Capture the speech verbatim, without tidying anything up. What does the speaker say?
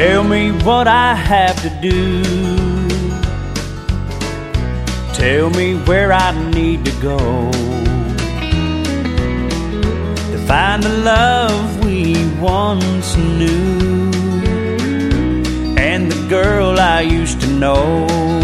Tell me what I have to do. Tell me where I need to go to find the love we once knew and the girl I used to know.